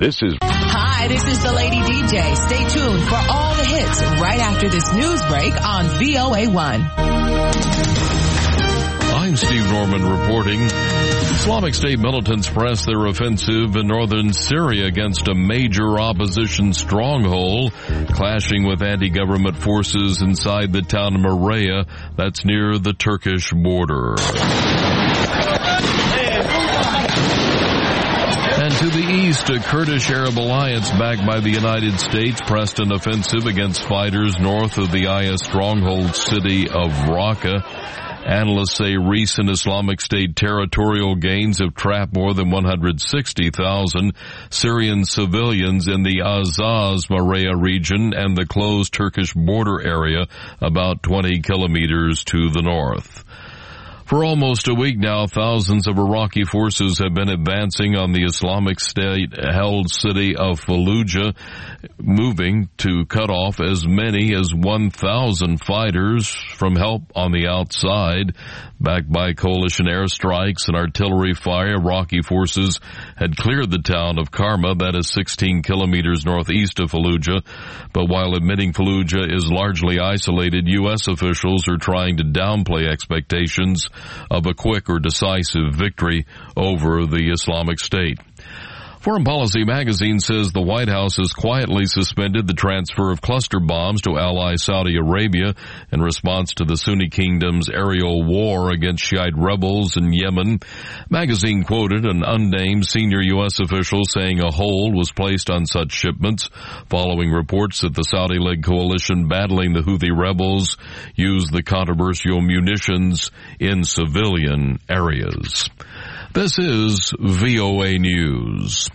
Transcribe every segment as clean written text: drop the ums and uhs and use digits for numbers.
Hi, this is the Lady DJ. Stay tuned for all the hits right after this news break on VOA1. I'm Steve Norman reporting. Islamic State militants press their offensive in northern Syria against a major opposition stronghold, clashing with anti-government forces inside the town of Maraya, that's near the Turkish border. And to the east, a Kurdish Arab alliance backed by the United States pressed an offensive against fighters north of the IS stronghold city of Raqqa. Analysts say recent Islamic State territorial gains have trapped more than 160,000 Syrian civilians in the Azaz-Maraya region and the closed Turkish border area about 20 kilometers to the north. For almost a week now, thousands of Iraqi forces have been advancing on the Islamic State-held city of Fallujah, moving to cut off as many as 1,000 fighters from help on the outside. Backed by coalition airstrikes and artillery fire, Iraqi forces had cleared the town of Karma, that is 16 kilometers northeast of Fallujah. But while admitting Fallujah is largely isolated, U.S. officials are trying to downplay expectations of a quick or decisive victory over the Islamic State. Foreign Policy magazine says the White House has quietly suspended the transfer of cluster bombs to ally Saudi Arabia in response to the Sunni kingdom's aerial war against Shiite rebels in Yemen. Magazine quoted an unnamed senior U.S. official saying a hold was placed on such shipments following reports that the Saudi-led coalition battling the Houthi rebels used the controversial munitions in civilian areas. This is VOA News.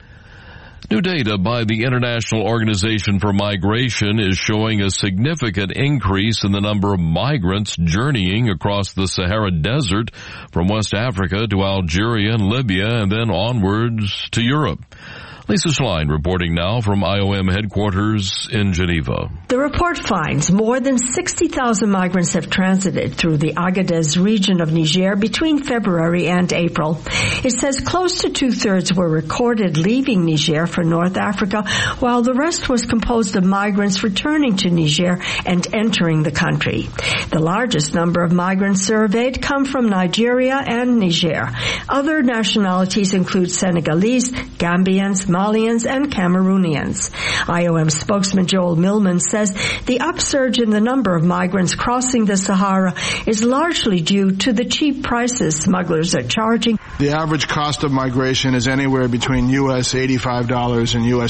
New data by the International Organization for Migration is showing a significant increase in the number of migrants journeying across the Sahara Desert from West Africa to Algeria and Libya and then onwards to Europe. Lisa Schlein reporting now from IOM headquarters in Geneva. The report finds more than 60,000 migrants have transited through the Agadez region of Niger between February and April. It says close to two-thirds were recorded leaving Niger for North Africa, while the rest was composed of migrants returning to Niger and entering the country. The largest number of migrants surveyed come from Nigeria and Niger. Other nationalities include Senegalese, Gambians, Malians, and Cameroonians. IOM spokesman Joel Millman says the upsurge in the number of migrants crossing the Sahara is largely due to the cheap prices smugglers are charging. The average cost of migration is anywhere between U.S. $85 and U.S.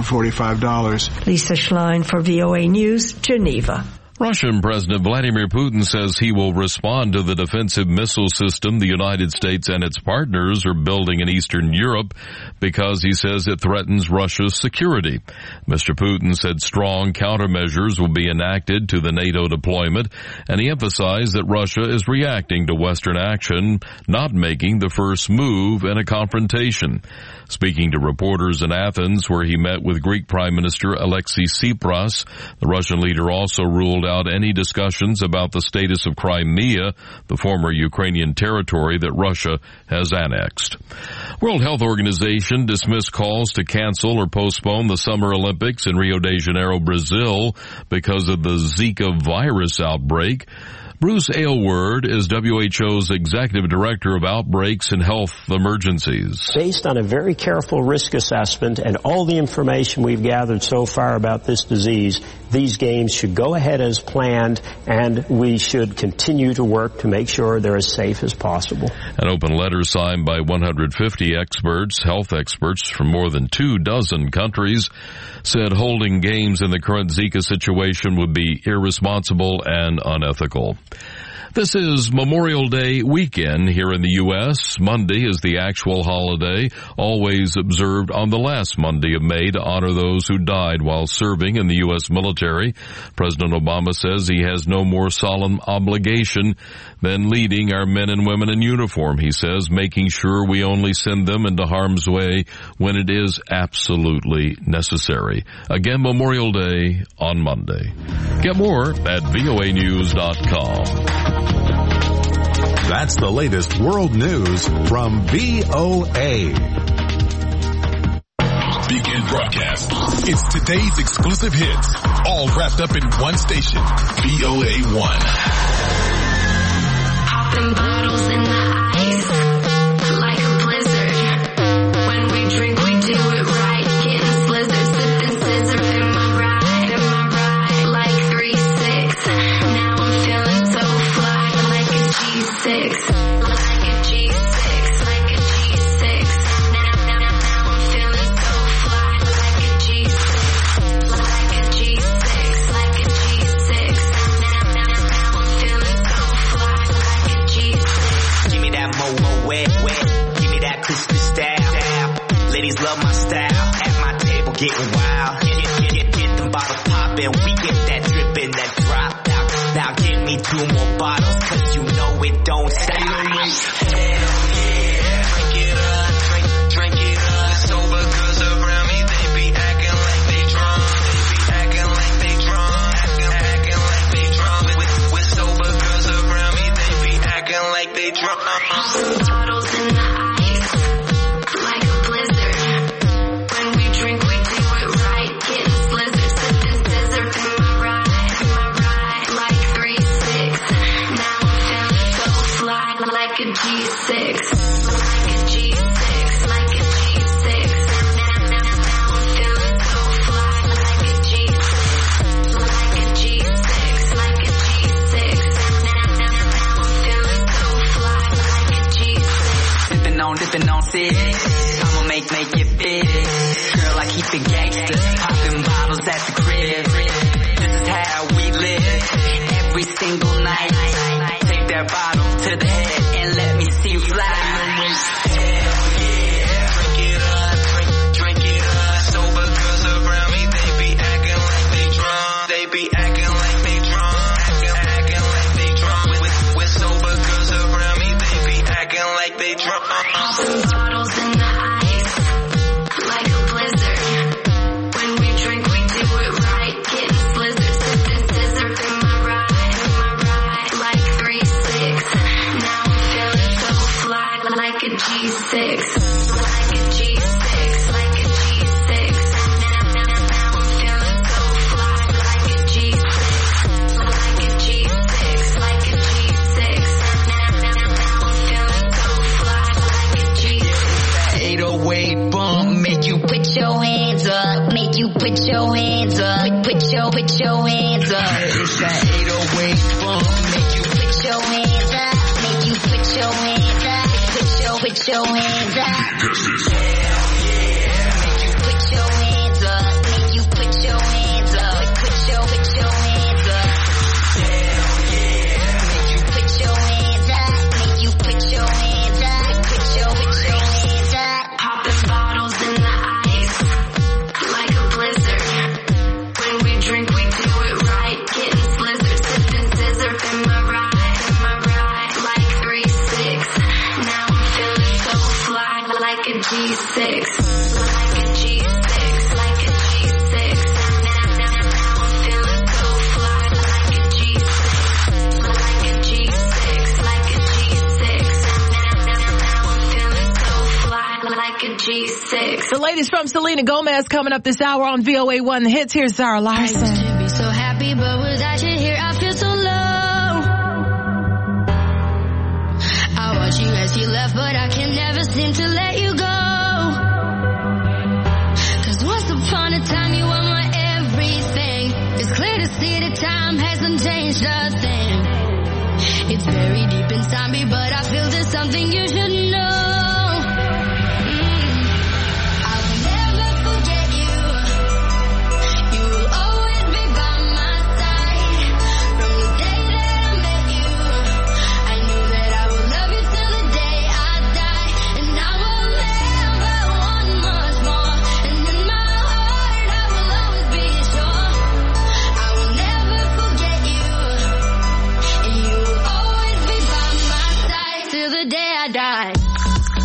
$345. Lisa Schlein for VOA News, Geneva. Russian President Vladimir Putin says he will respond to the defensive missile system the United States and its partners are building in Eastern Europe because he says it threatens Russia's security. Mr. Putin said strong countermeasures will be enacted to the NATO deployment, and he emphasized that Russia is reacting to Western action, not making the first move in a confrontation. Speaking to reporters in Athens, where he met with Greek Prime Minister Alexis Tsipras, the Russian leader also ruled out any discussions about the status of Crimea, the former Ukrainian territory that Russia has annexed. World Health Organization dismissed calls to cancel or postpone the Summer Olympics in Rio de Janeiro, Brazil, because of the Zika virus outbreak. Bruce Aylward is WHO's Executive Director of Outbreaks and Health Emergencies. Based on a very careful risk assessment and all the information we've gathered so far about this disease, these games should go ahead as planned, and we should continue to work to make sure they're as safe as possible. An open letter signed by 150 experts, health experts from more than 24 countries, said holding games in the current Zika situation would be irresponsible and unethical. This is Memorial Day weekend here in the U.S. Monday is the actual holiday, always observed on the last Monday of May to honor those who died while serving in the U.S. military. President Obama says he has no more solemn obligation than leading our men and women in uniform, he says, making sure we only send them into harm's way when it is absolutely necessary. Again, Memorial Day on Monday. Get more at voanews.com. That's the latest world news from VOA. Begin broadcast. It's today's exclusive hits, all wrapped up in one station, VOA1. Popping bottles in the ice, like a blizzard. When we drink, we do it right. Getting slizzard, sipping scissor in my ride, like 3-6. Now I'm feeling so fly, like a G6. Like a G6, like a G6. Now I'm feeling so fly, like a G6. Like a G6, like a G6. Now I'm feeling so fly, like a G6. Give me that mo wet. Give me that Christmas style. Ladies love my style. At my table getting wild. Get them bottles poppin'. We get that drippin', that drop. Now give me 2 more bottles, cause you know it don't stop. Hell yeah. Drink it up. Sober girls around me, they be acting like they drunk. Acting like they drunk. With sober girls around me, they be acting like they drunk. Bottles in the ice, like a blizzard. When we drink, we do it right. Getting slizzard, sipping scissor in my ride, like 3-6. Now I'm feeling so fly, like a G6. Like a G6, like a G6. Now I'm feeling so fly, like a G6. Like a G6, like a G6. Now I'm feeling so fly, like a G6. Dipping on six. I'ma make it big. Girl, I keep it gangster. Popping bottles at the crib. This is how we live. Every single night. Take that bottle to the head and let me see you fly. Hell yeah. Drink it up. Sober girls around me, they be acting like they drunk. Acting like they drunk. With sober girls around me, they be acting like they drunk. Popping bottles in the ice, like a blizzard. When we drink, we do it right. Getting slizzard, sipping scissor in my ride, like 3-6. Now I'm feeling so fly, like a G6. Like a G6, like a G6. Now I'm feeling so fly, like a G6. Like a G6, like a G6. Now I'm feeling so fly, like a G6. 808 bump, make you put your hands up, make you put your hands up, put your hands up. It's that 808 bump, make you put your hands up, make you put your hands up, put your hands up. Hell yeah, make you put your hands up, make you put your hands up, put your hands up. Hell yeah, make you put your hands up, make you put your hands up, put your hands up. Popping bottles in the ice, like a blizzard. When we drink, we do it right. Getting slizzard, sipping scissor in my ride, like 3-6. Now I'm feeling so fly, like a G6. Like a G6, like a G6. Now I'm feeling so fly, like a G6. Like a G6, like a G6. Now I'm feeling so fly, like a G6. The latest from Selena Gomez coming up this hour on VOA1 The Hits. Here's Sarah Larson. I used to be so happy, but without you here, I feel so low. I watch you as you left, but I can never seem to let you go. 'Cause once upon a time, you were my everything. It's clear to see that time hasn't changed a thing. It's very deep inside me, but I feel there's something you should know. Die.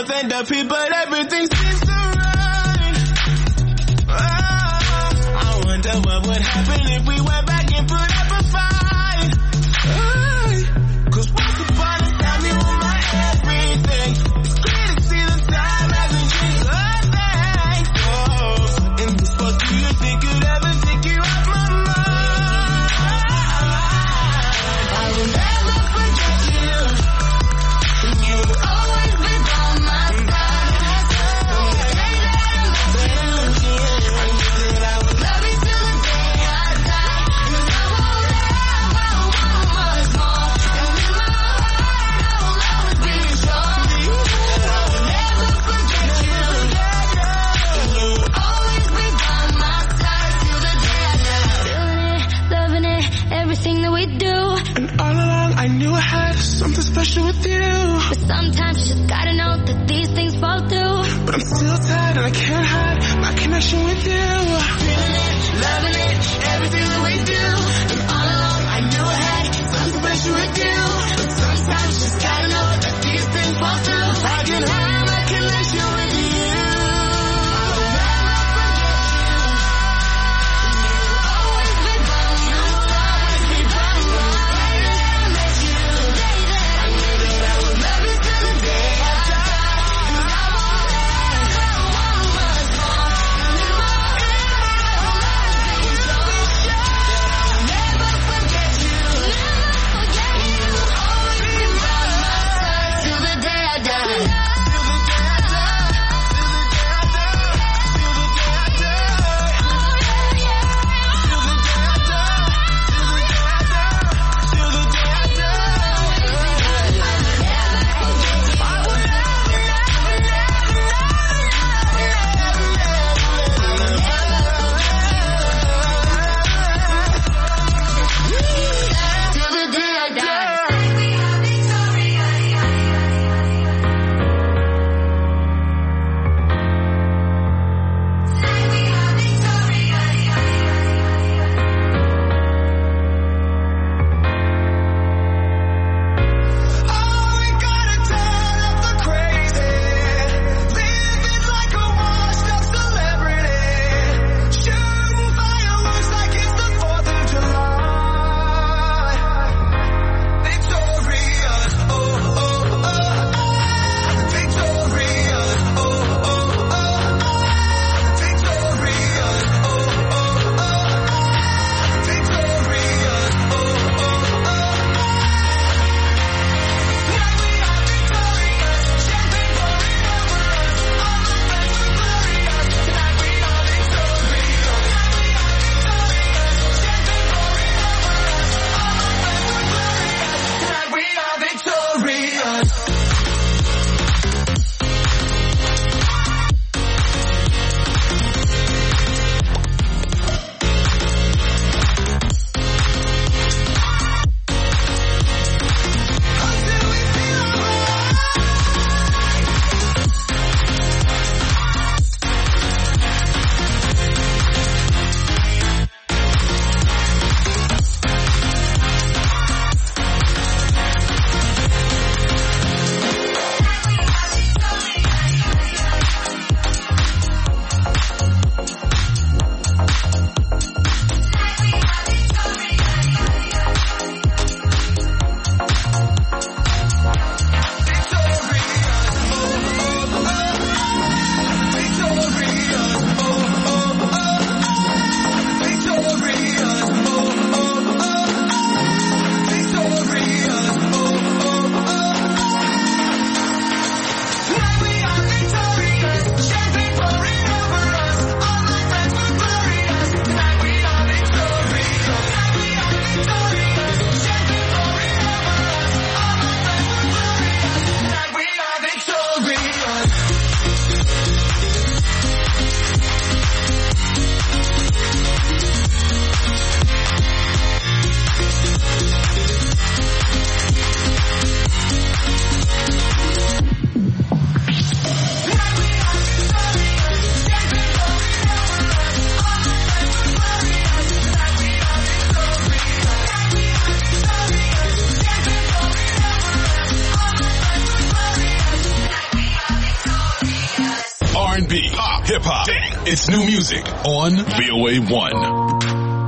won't end up here, but everything seems so right. I wonder what would happen if we went back and put up a fight. Cause once upon a time you were my everything. It's clear to see the time hasn't changed a thing. Oh, and this what do you think could ever take you off my mind? I will never forget you. You've always been on my side. From the day that I met you, I knew that I would love you till the day I die. And I won't ever want much more. And in my heart, I will always be sure that I will never forget you. You'll always be by my side till the day I die. Feeling it, loving it, everything that we do. And all along I knew I had something special with you. But sometimes you just gotta know that these things fall through. But I'm still tired and I can't hide my connection with you. Feeling it, loving it, everything that we do. And all along I knew I had something special with you. But sometimes you just gotta know that these things fall through. I can hide my connection with you. I will never forget you. You've always been by me. You'll always be by me. I met you the day that I knew that I would love you till the day I die. And I won't ever want much more. And in my heart, I will always be sure hip-hop. It's new music on VOA1.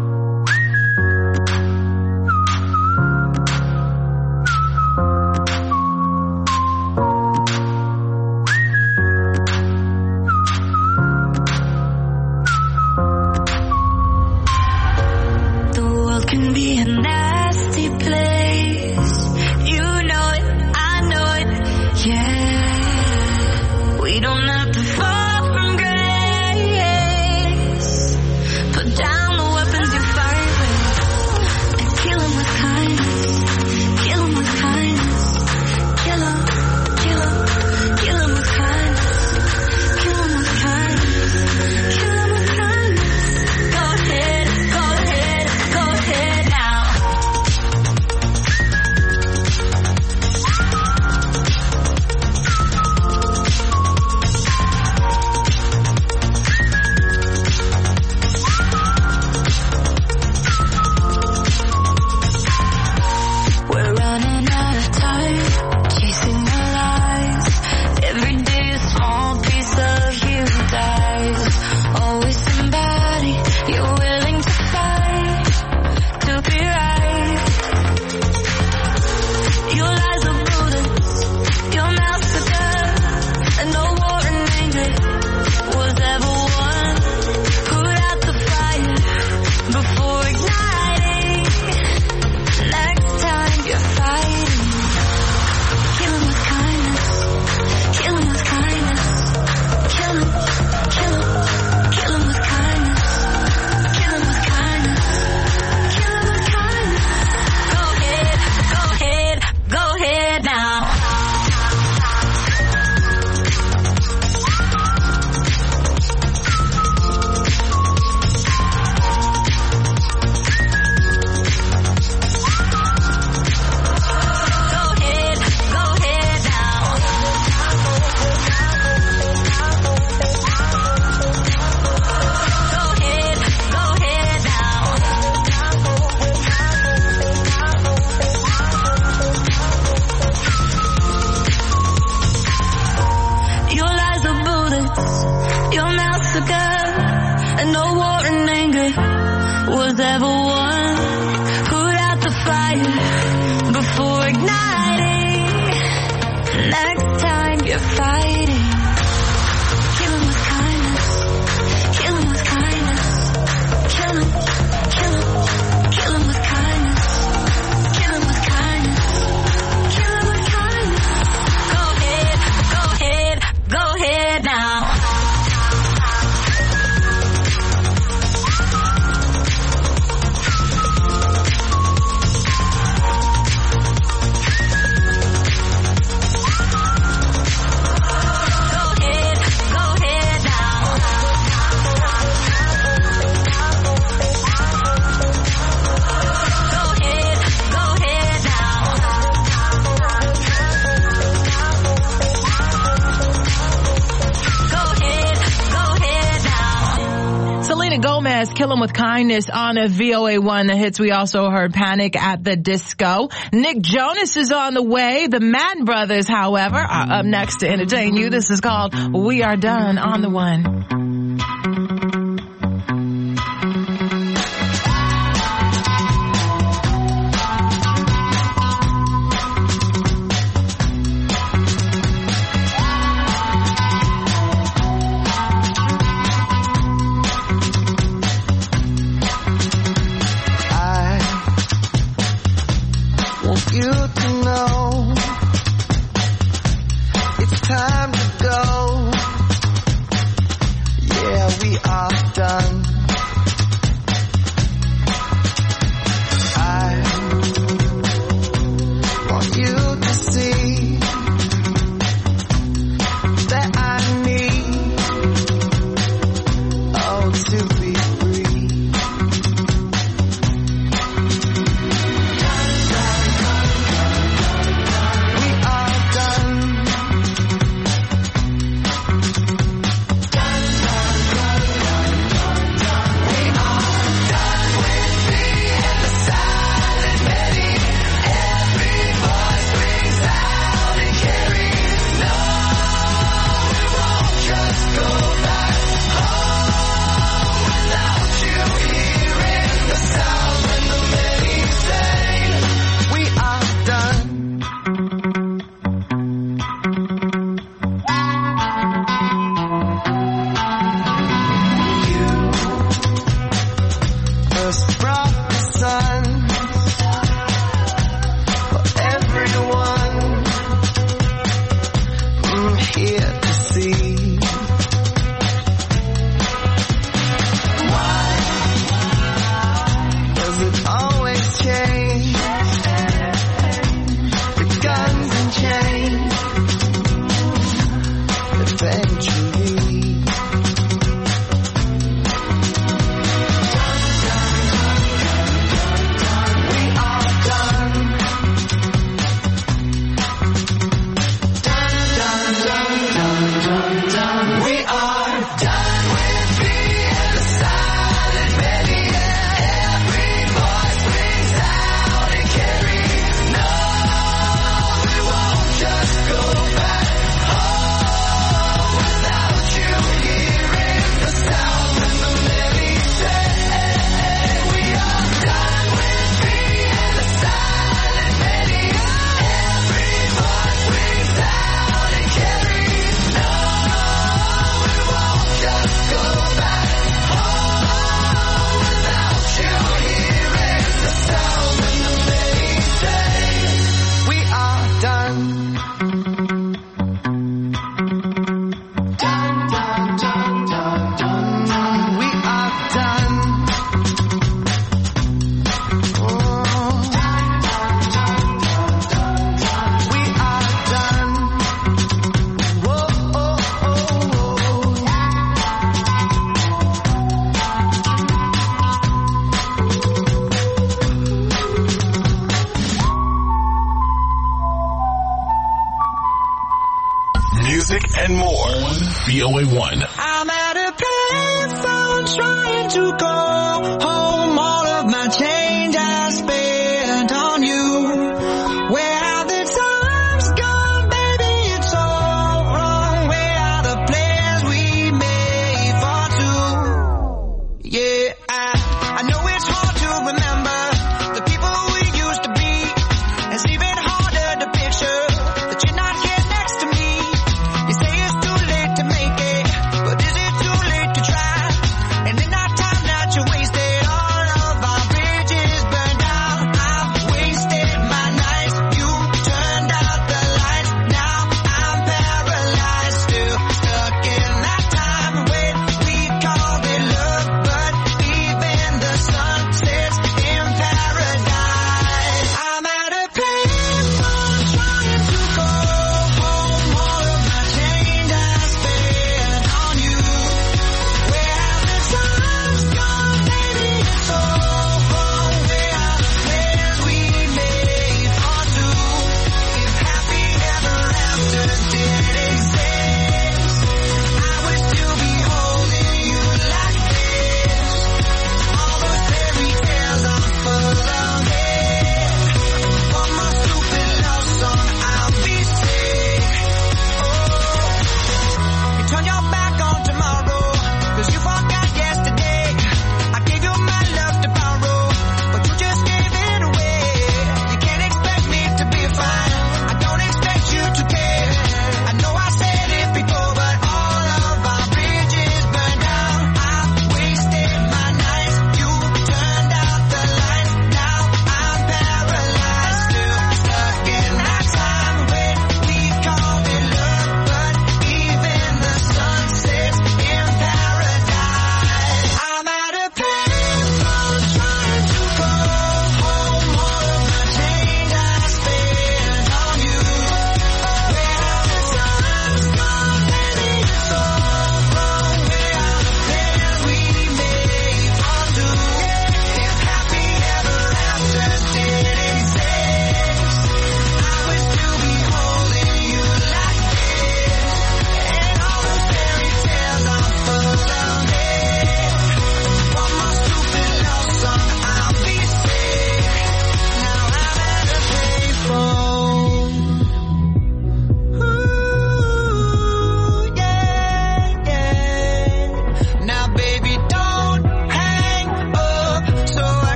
Kill 'Em With Kindness on a VOA1 The Hits. We also heard Panic at the Disco. Nick Jonas is on the way. The Madden Brothers, however, are up next to entertain you. This is called We Are Done on the One. brought the sun for everyone here to see. Why does it always change? The guns and chains eventually. We are done. We are done with being the silent many. Every voice rings out and carries. No, we won't just go back home without you hearing the sound when the many say. We are done with being the silent many. Every voice rings out and carries. No, we won't just go back home without you hearing the sound when the many say. We are done. We are done. We are done. Whoa, oh, oh, oh. Music and more on VOA1. I'm at a place I'm trying to go home. All of my change I spent on you. Where have the times gone, baby? It's all wrong. Where are the plans we made for two? Yeah, I know it's hard to remember the people we used to be. It's even harder to picture that you're not here next to me. You say it's too late to make it, but is it too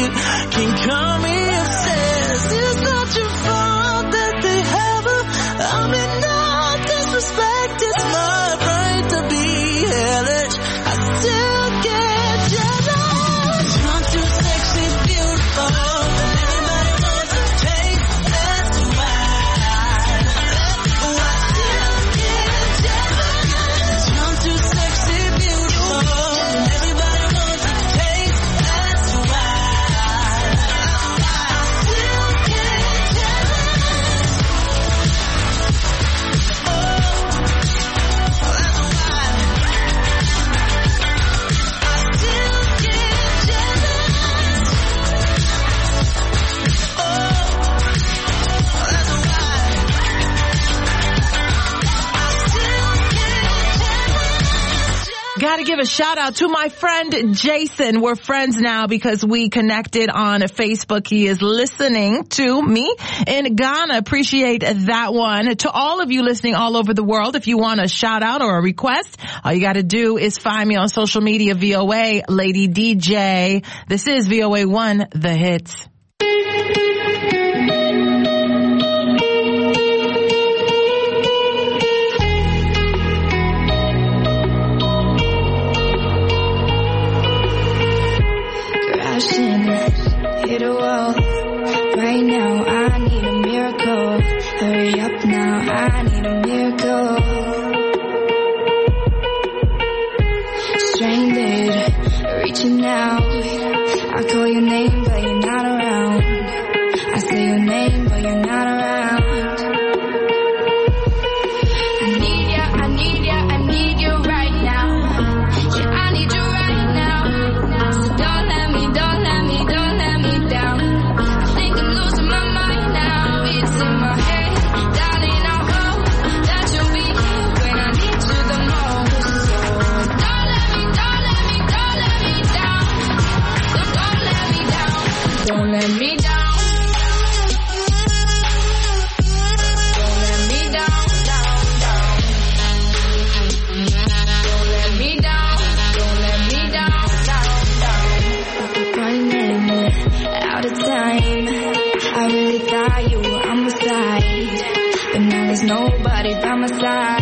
it can calm me obsessed. It's not your fault that they have her. I mean, no disrespect, it's my right to be hellish. I still get jealous. You're too sexy, beautiful, and everybody wants to taste. That's why I still get jealous. You're too sexy, beautiful, and everybody wants to taste. That's why I still get jealous. Oh, that's why I still get jealous. Oh, that's why I still get jealous. Gotta give a shout out to my friend Jason. We're friends now because we connected on Facebook. He is listening to me in Ghana. Appreciate that one. To all of you listening all over the world, if you want a shout out or a request, all you gotta do is find me on social media, VOA Lady DJ. This is VOA1, The Hits. Crashing, hit a wall. Right now, I need a miracle. Hurry up now, I need a miracle. Stranded, reaching out. I call your name, but you're not around. I say your name, but you're not around. I need ya, I need ya, I need you right now. Yeah, I need you right now. So don't let me down. I think I'm losing my mind now. It's in my head, darling, I hope that you'll be here when I need you the most. So don't let me down. So don't let me down. Don't let me down. Don't let me down, down. Don't let me down. Don't let me down, down. Running out of time. I really thought you were on my side, but now there's nobody by my side.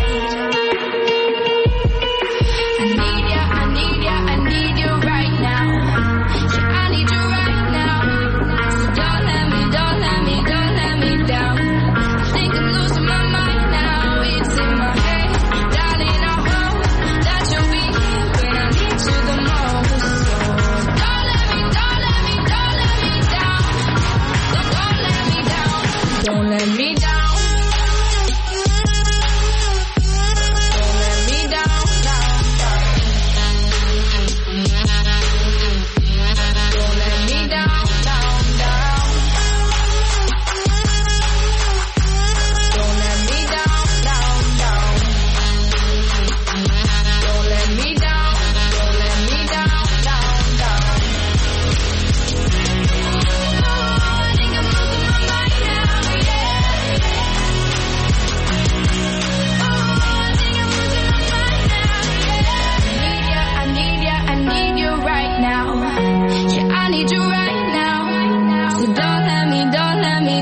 I need ya, I need ya, I need you right now. Yeah, I need you right now. So don't let me down. I think I'm losing my mind now. It's in my head, darling, I hope that you'll be here when I need you the most. So don't let me down. So don't let me down. Don't let me down. Don't let me down, down. Don't let me down, down. Don't let me down, down. Don't let me down, down. Oh, I think I'm losing my mind now, yeah. Oh, I think I'm losing my mind now, yeah. I need ya, I need you right now. Yeah, I need you right now. So don't let me down.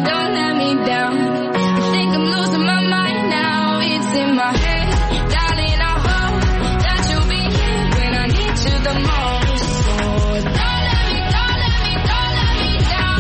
I think I'm losing my mind now. It's in my head, darling, I hope that you'll be here when I need you the most. So don't let me down. Don't let me down.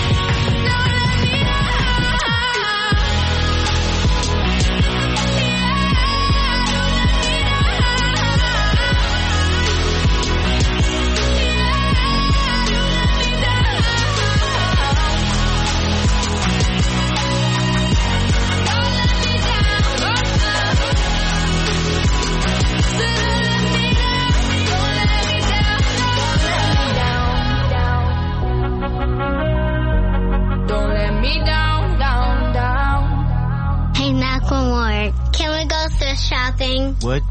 Don't let me down, down. Hey, Macklemore, can we go thrift shopping? What?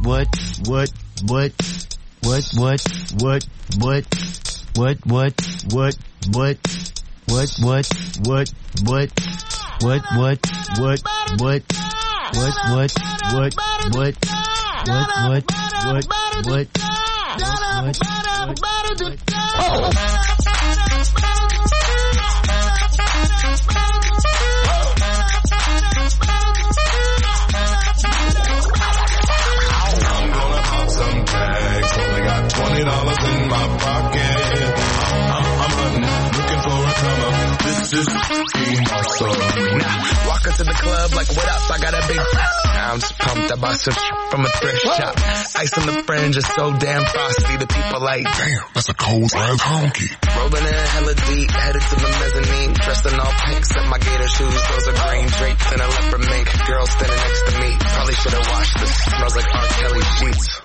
Oh. This is being awesome. Now, walk into the club like, what up? I got a big now I'm just pumped. I bought some from a thrift shop. Ice on the fringe is so damn frosty. The people like, damn, that's a cold ass honky. Rolling in hella deep, headed to the mezzanine. Dressed in all pink, set my gator shoes. Those are green draped in a leopard mink. Girl standing next to me. Probably should have washed this. Smells like R. Kelly sheets.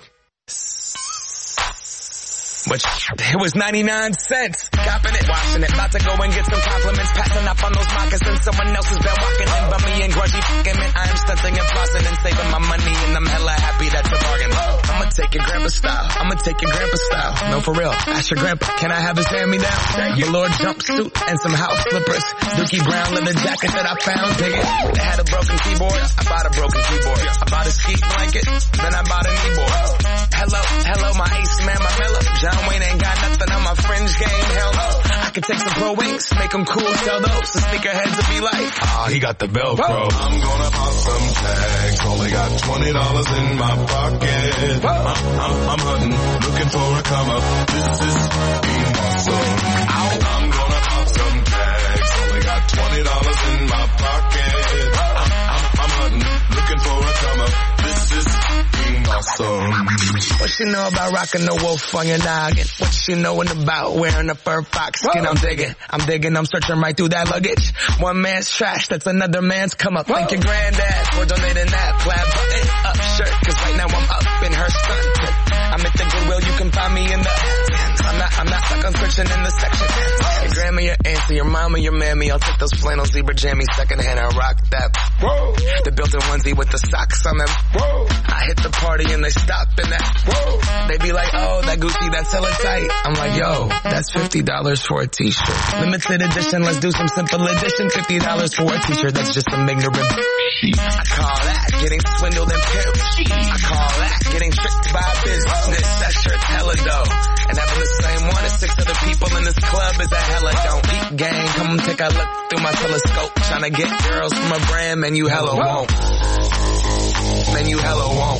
But it was 99 cents. Copping it, washing it. About to go and get some compliments. Passing up on those moccasins. Someone else has been walking in by me and grudgy fucking man. I am stunting and flossing and saving my money. And I'm hella happy that's a bargain. I'ma take your grandpa style. I'ma take your grandpa style. No, for real. Ask your grandpa. Can I have his hand-me-down? Velour jumpsuit and some house slippers. Dookie brown leather jacket that I found. Dig it. They had a broken keyboard. I bought a broken keyboard. I bought a ski blanket. Then I bought a kneeboard. Hello, my ace man, my mellow. John Wayne ain't got nothing on my fringe game, hell no. I can take some pro wings, make them cool, sell those. The sneakerheads will be like, he got the Velcro. I'm gonna pop some tags, only got $20 in my pocket. I'm hunting, looking for a come up. This is being awesome. I'm gonna pop some tags, only got $20 in my pocket. I'm hunting, looking for a come up. This is being awesome. What she know about rocking the wolf on your noggin? What she knowin' about wearing a fur fox skin? I'm digging, I'm searching right through that luggage. One man's trash, that's another man's come up. Thank your granddad for donating that plaid button up shirt. Cause right now I'm up in her stunt. I'm at the Goodwill, you can find me in the I'm not stuck on searching in the section. Your grandma, your auntie, your mama, your mammy. I'll take those flannel zebra jammies secondhand and rock that. Whoa. The built-in onesie with the socks on them. Whoa. I hit the party and they stop in that. Whoa. They be like, oh, that Gucci, that's hella tight. I'm like, yo, that's $50 for a t-shirt. Limited edition, let's do some simple edition. $50 for a t-shirt, that's just some ignorant I call that getting swindled and pimped. I call that getting tricked by business. That shirt's hella dope. And having the same one as 6 other people in this club is a hella don't eat gang. Come take a look through my telescope. Tryna get girls from a brand, man, you hella won't. Man, you hella won't.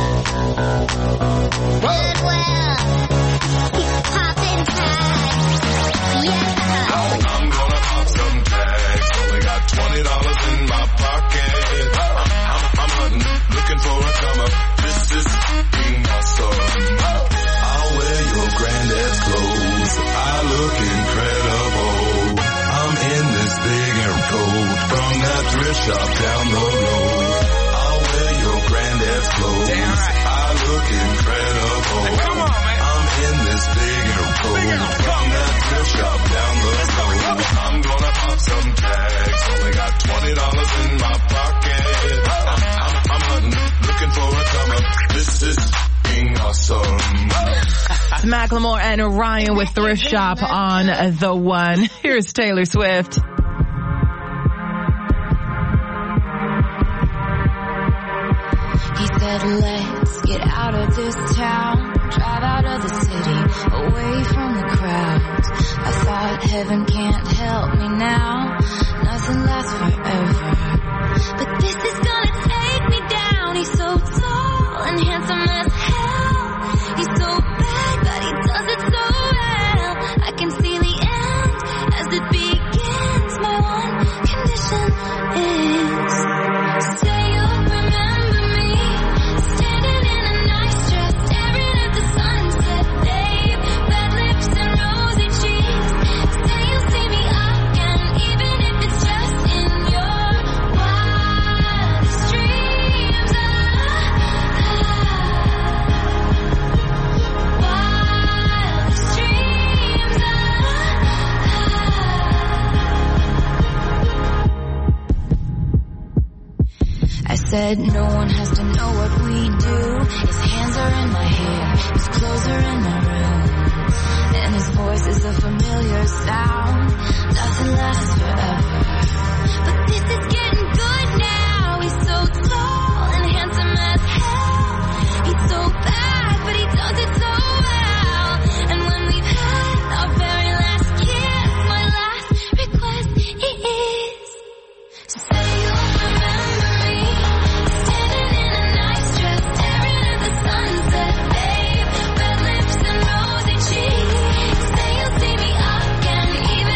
Goodwill. Keep popping tags. Yeah. I'm gonna pop some tags. Only got $20 in my pocket. I'm hunting, looking for a come up. This is being awesome. I'll wear your granddad's clothes. I look incredible. I'm in this big air coat from that thrift shop down the road. I'll wear your granddad's clothes. I look incredible. Come on, man. I'm in this big air coat from that thrift shop down the road. I'm gonna pop some tags. Only got $20 in my pocket. I'm hunting, looking for a come up. This is being awesome. It's Macklemore and Ryan with Thrift Shop on The One. Here's Taylor Swift. He said, let's get out of this town, drive out of the city, away from the crowds. I thought heaven can't help me now, nothing lasts forever. But this is gonna take me down. He's so tall and handsome as hell. He's so bad, but he does it so well. I can see the end as it begins. My one condition is say you'll remember me, standing in a nice dress, staring at the sunset. Babe, red lips and rosy cheeks. Say you'll see me again, even if it's just in your wildest dreams. Wildest dreams. I said no one has to know what we do. His hands are in my hair, his clothes are in my room, and his voice is a familiar sound. Nothing lasts forever, but this is getting good now. He's so tall and handsome as hell. He's so bad, but he does it so well. And when we've had our very last kiss, my last request is say you'll remember me, standing in a nice dress, staring at the sunset. Babe, red lips and rosy cheeks. Say you'll see me again, even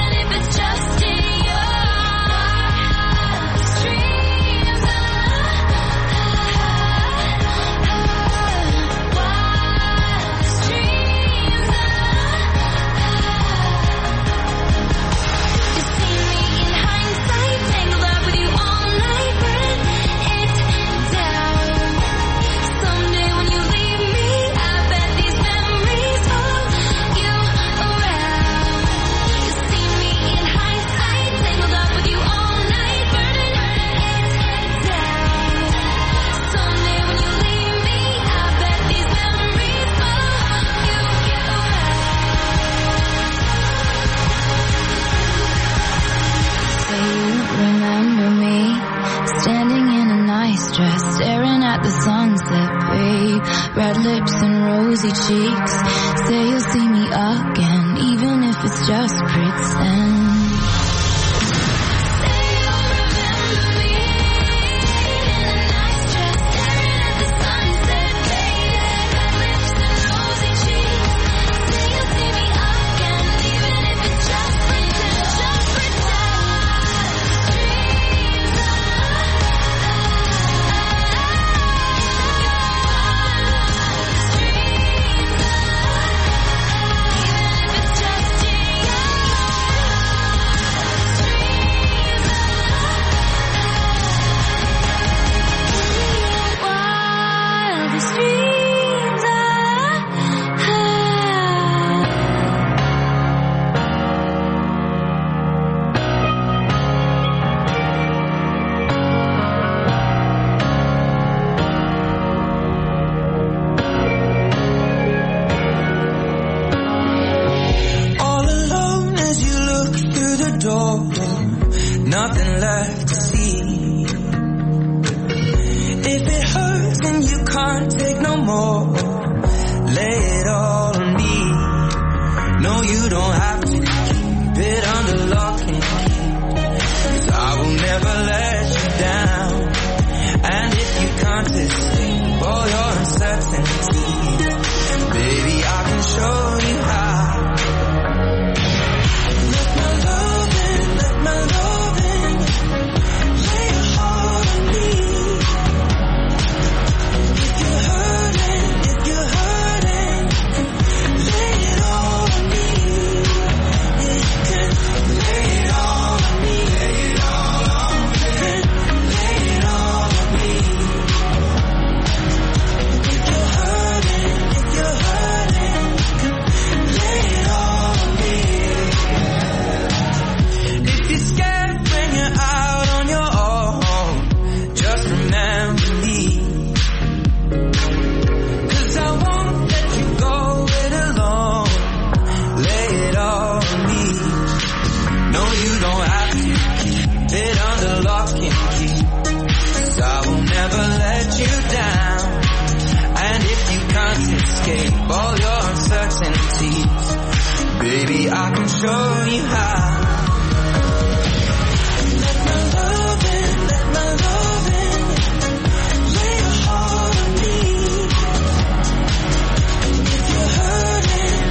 at the sunset, babe. Red lips and rosy cheeks. Say you'll see me again, even if it's just pretend. Nothing left to see. If it hurts and you can't take no more, lay it all on me. No, you don't have to keep it under lock and key, 'cause I will never let you down. And if you can't escape all your uncertainties, baby, I can show you how. All your uncertainties, baby, I can show you how. Let my love in, let my love in. Lay your heart on me. If you're hurting,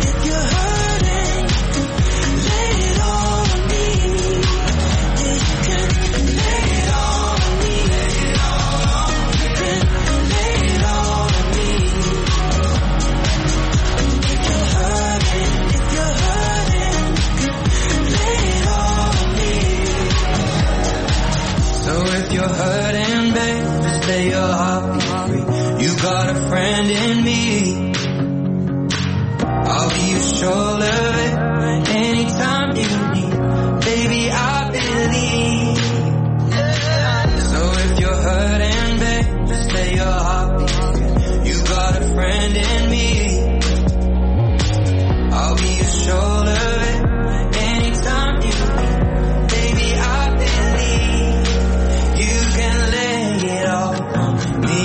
lay it all on me. Yeah, you can lay it all on me. Lay it all on me. You can lay it all on me. If you're hurting, babe, just let your heart be free. You got a friend in me. I'll be your shoulder, babe, anytime you need. Baby, I believe. So if you're hurting, babe, just let your heart be free. You got a friend in me. I'll be your shoulder, babe, anytime you need. Baby, I believe. You can lay it all on me.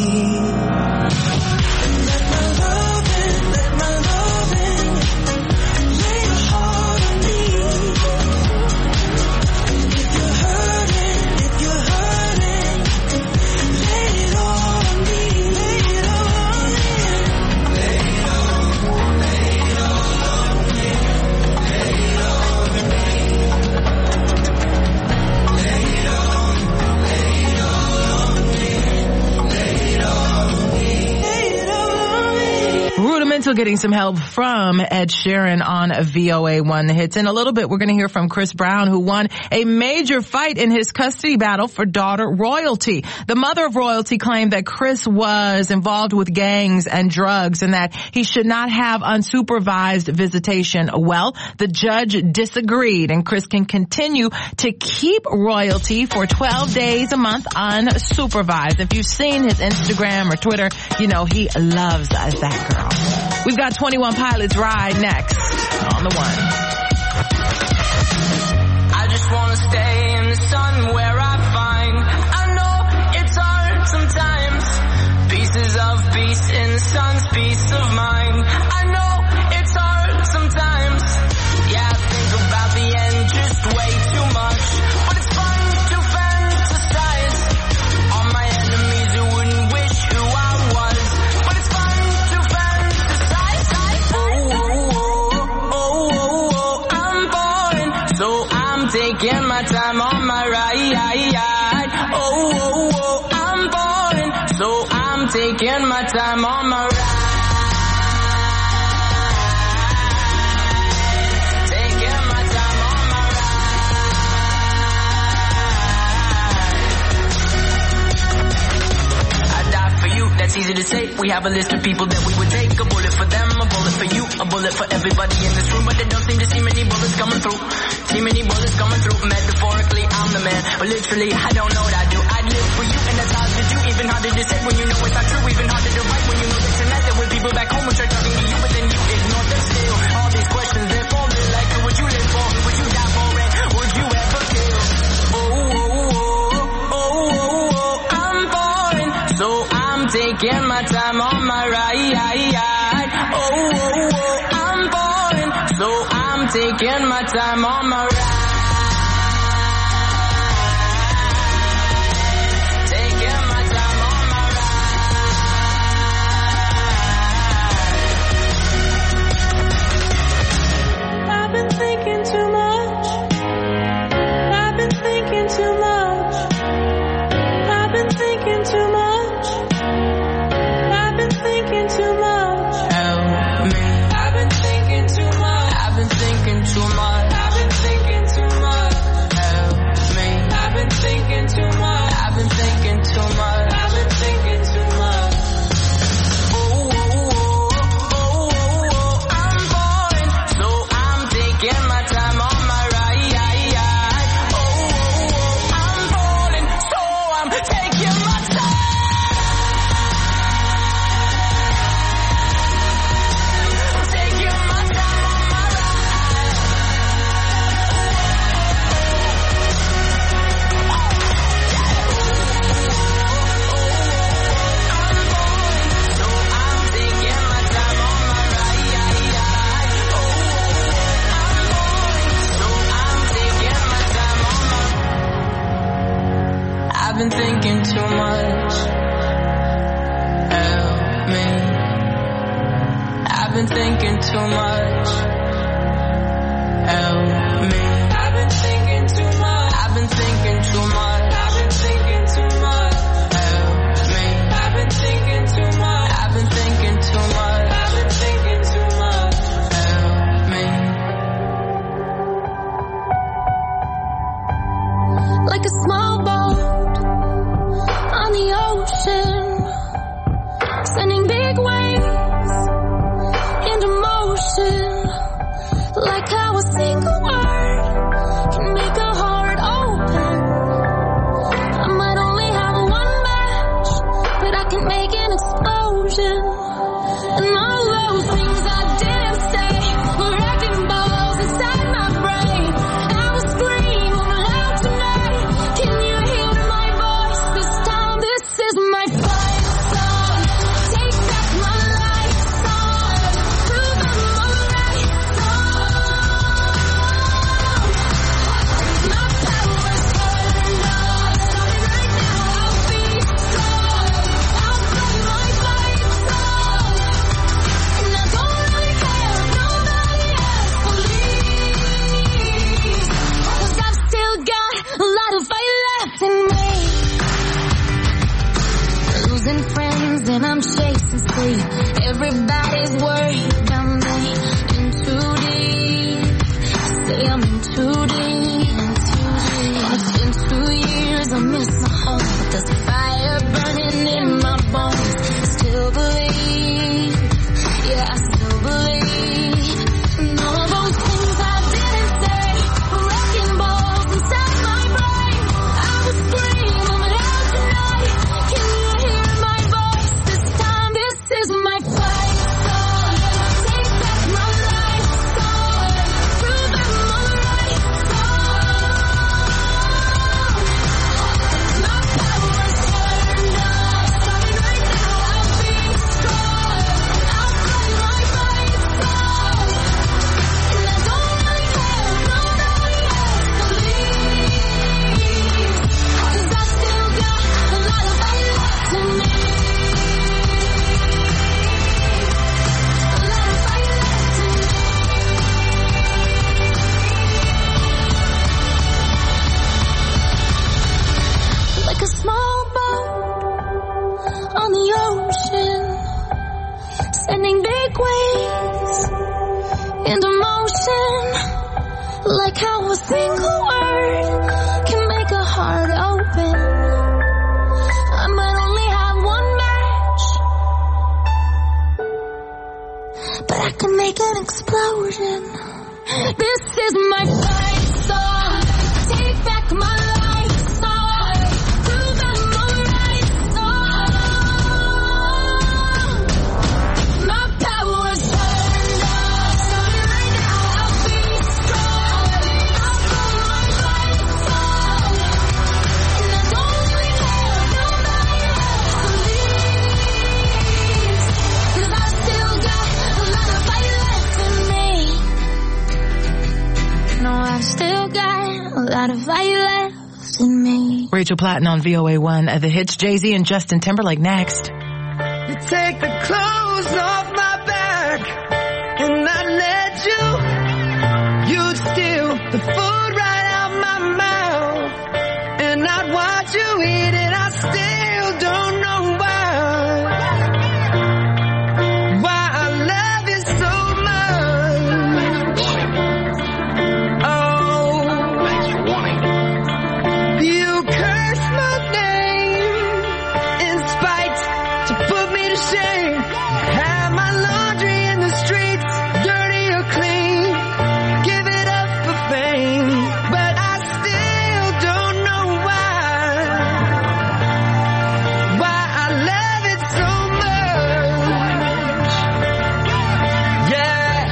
Let my love in, let my love in. Lay your heart on me. If you're hurting, lay it all on me. Lay it all on me. Lay it all, lay it all on me. Lay it all on me. Lay it all. Rudimental getting some help from Ed Sheeran on VOA1 The Hits. In a little bit, we're going to hear from Chris Brown, who won a major fight in his custody battle for daughter Royalty. The mother of Royalty claimed that Chris was involved with gangs and drugs and that he should not have unsupervised visitation. Well, the judge disagreed, and Chris can continue to keep Royalty for 12 days a month unsupervised. If you've seen his Instagram or Twitter, you know he loves that girl. We've got 21 Pilots Ride next on The One. I just wanna stay in the sun where I find. I know it's hard sometimes, taking my time on my ride. Oh, oh, oh, I'm falling, so I'm taking my time on my ride. Taking my time on my ride. I die for you, that's easy to say. We have a list of people that we would take. A bullet for them, a bullet for you, a bullet for everybody in this room. But there don't seem to see many bullets coming through. See many bullets coming through. Metaphorically, I'm the man, but literally, I don't know what I do. I'd live for you, and that's hard to do. Even harder to say when you know it's not true. Even harder to write when you know that tonight there were people back home who tried talking to you, but then you ignore them still. All these questions, they're falling like, who would you live for? Who would you die for? And would you ever kill? Oh, oh, oh, oh, oh, oh, I'm falling, so I'm taking my time on my ride. Oh, oh, oh, I'm falling, so I'm taking my time on my ride. Taking my time on my ride. I've been thinking too much. I've been thinking too much. I've been thinking too much. I've been thinking too much. Help me. I've been thinking too much. I've been thinking too much. I've been thinking too much. Help me. I've been thinking too much. I've been thinking too much. I've been thinking too much. Oh, oh, oh, oh, oh, oh, I'm falling, so I'm taking my time on my ride. Oh, oh, oh, I'm falling, so I'm taking my time. Taking my time on my I've been thinking too much. Help me. I've been thinking too much. Help me. I've been thinking too much. I've been thinking too much. I've been thinking too much. Help me. I've been thinking too much. I've been thinking too much. I've been thinking too much. Help me. Like a small boat on the ocean, sending big waves into motion. Like how a single word can make a heart open. I might only have one match, but I can make an explosion. And all those things I didn't say were wrecking balls inside my brain. I will scream loud tonight. Can you hear my voice this time? This is my fight song. Take back my life song. Prove I'm alright song. My power's turned on. Stop it right now. I'll be strong. I'll play my fight song. And I don't really care if nobody else believes. 'Cause I've still got a lot of fight left in me. Losing friends and I'm chasing sleep. Everybody's worried about me. In too deep. Say I'm in too deep. It's been 2 years, I miss my home. But there's a fire burning in my bones. Still believe. Yeah, I still believe. And all those things I didn't say were wrecking balls inside my brain. I will scream loud tonight. Can you hear my voice this time? This is my fight song. Take back my life song. Prove I'm alright song. explosion. This is my fight song. Take back my life song. Prove I'm alright song. My power's turned on. So right now I'll be strong. I'll go my fight song. And I don't really care nobody else leaves. 'Cause I still got a lot of fight left in me. No, I've still got a lot of fight left in me. Rachel Platten on VOA1 at the hits. Jay-Z and Justin Timberlake next. You take the clothes off my back and I let you. You'd steal the food right out my mouth and I'd watch you eat it. I still don't know why I love you so much. Oh, you curse my name in spite to put me to shame. Have my laundry in the streets, dirty or clean. Give it up for fame, but I still don't know why I love it so much. Yeah.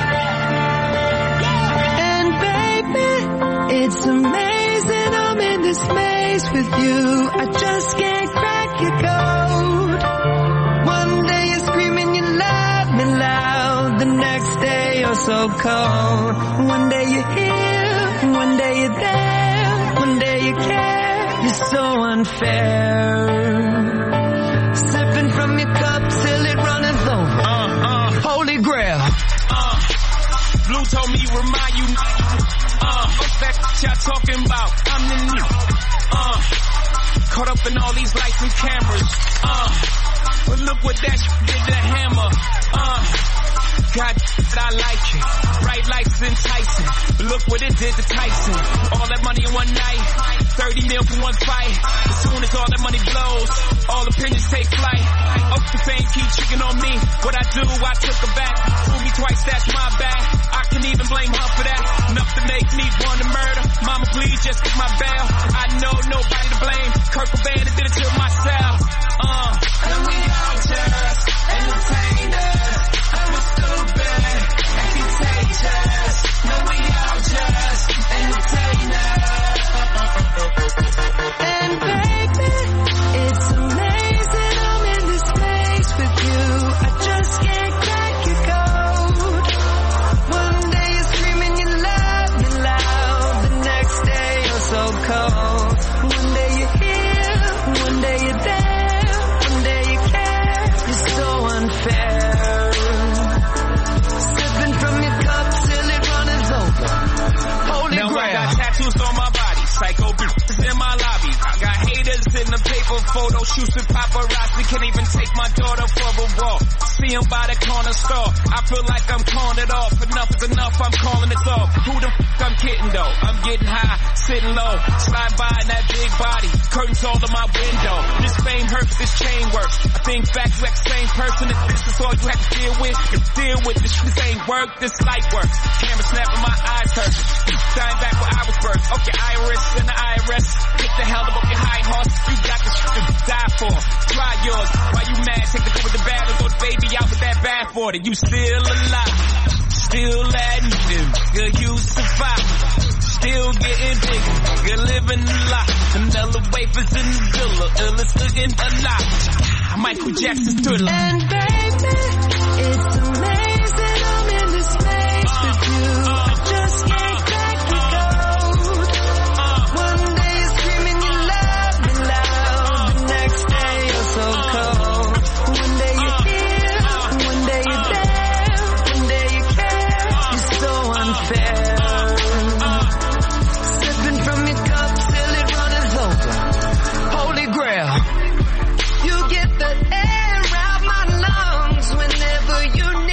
And baby, it's amazing I'm in this maze with you. I just can't crack your code. One day you're screaming you love me loud. The next day you're so cold. One day you're here, one day you're there. One day you care, you're so unfair. Sipping from your cup till it runneth over. Holy grail. Blue told me remind you, that y'all talking about, I'm the new, caught up in all these lights and cameras, but look what that did to Hammer, God, I like it, bright lights enticing, look what it did to Tyson, all that money in one night, 30 mil for one fight, as soon as all that money blows, all opinions take flight, up the fame keep chicken on me, what I do, I took her back, fool me twice, that's my bad, I can even blame her for that, enough to make me want to murder, mama please just get my bail, I know nobody to blame, Kurt Cobain did it to myself, and we all just entertainers, and we're stupid, and contagious, no we all just entertainers, and baby, it's amazing I'm in this place with you. I just can't crack your code. One day you're screaming you love me loud. The next day you're so cold. One day you're here, one day you're there. One day you care, you're so unfair. Sipping from your cup till it runneth over. Holy now grail. I got tattoos on my body, psycho bitches in my lobby. I got haters in the paper photo shoots with paparazzi. Can't even take my daughter for a walk. See him by the corner store. I feel like I'm calling it off. Enough is enough, I'm calling it off. Who the fuck I'm kidding though? I'm getting high, sitting low, slide by in that big body. Curtains all in my window. This fame hurts, this chain works. I think back to that same person. If this is all you have to deal with, you deal with this. This ain't work, this light works. Camera snapping, my eyes hurt. Dying back where I was birthed. Okay, Iris and the IRS. Get the hell up your high horse. You got the shit to die for. Try yours. Why you mad? Take the good with the bad and throw the baby out with that bad for it. You still alive. Still adding new. Good, you survive. Still getting bigger. Good living a lot. Vanilla wafers in the villa. Illest looking alive. Michael Jackson's Thriller. And baby, it's amazing I'm in this place with you. I just can't crack your code. One day you're screaming you love me loud. The next day you're so cold. One day you're here, one day you're there. One day you care, you're so unfair. Sipping from your cup till it runneth over. Holy grail. You get the air out my lungs whenever you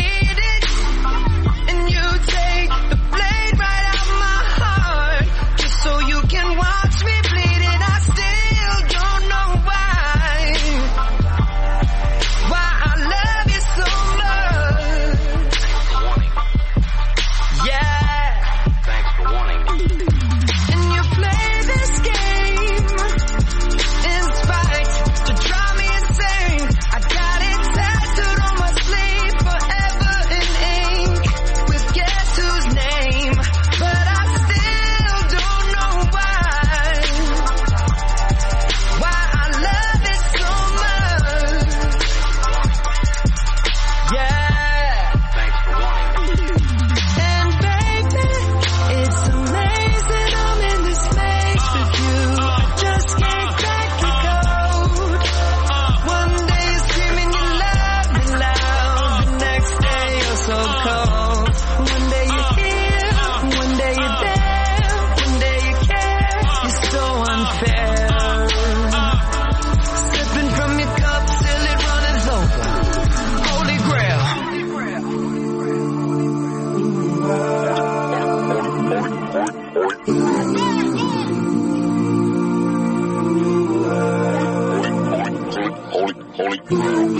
Holy ground.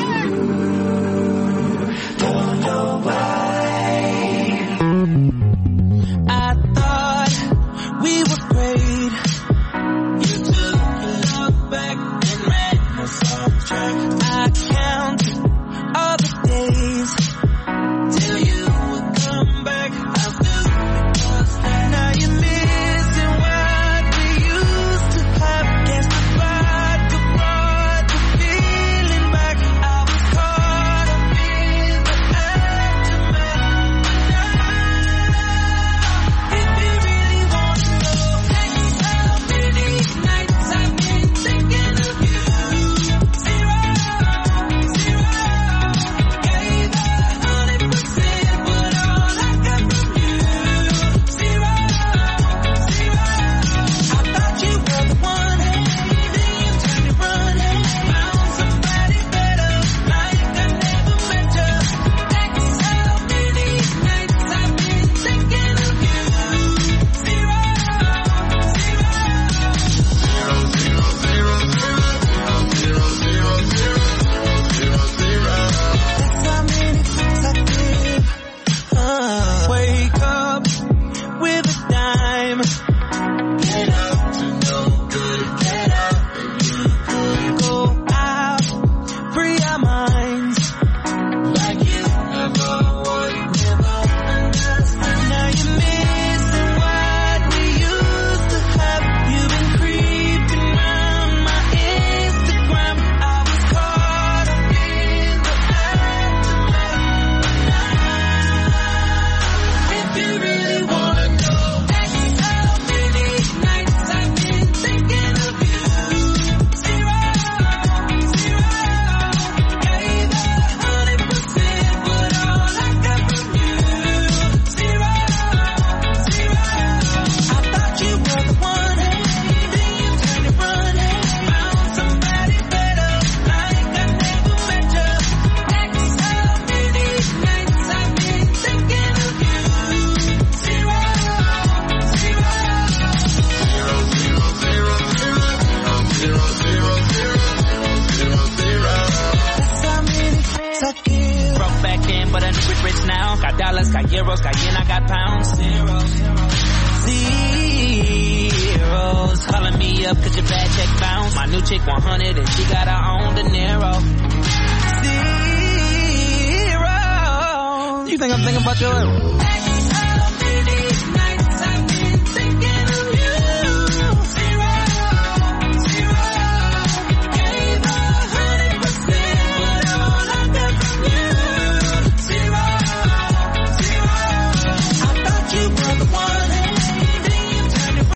Don't know why. I thought we were great. You took your love back and ran us off track. I count all the days till you would come back. I knew it was that. Now you're missing what we used to have. Guess the vodka brought the feeling back. I was caught up in the aftermath. If you really wanna know, that's how many nights I've been thinking of you. Zero. Gave 100%, but all I got from you. Zero. I thought you were the one, then you turned and run. Found somebody better, like I never met you. That's how many nights I've been thinking of you. Zero. That's how many fucks I give. Wake up with a dime. Get up to no good. Get up and you could go out, free our minds. Like you never would, never understand. Now you're missing what we used to have. You've been creeping around my Instagram. I was caught up in the aftermath. If you really wanna know, that's how many nights I've been thinking of you. Zero. Gave 100%, but all I got from you. Zero. I thought you were the one, then you turned and run. Found somebody better, like I never met you. That's how many nights I've been thinking of you. Zero. That's how many fucks I give. Broke back then, but I knew it rich now. Got dollars, got euros, got yen, I got pounds. Zeros calling me up cause your bad check bounced. My new chick 100 and she got her own De Niro. Zero. You think I'm thinking about your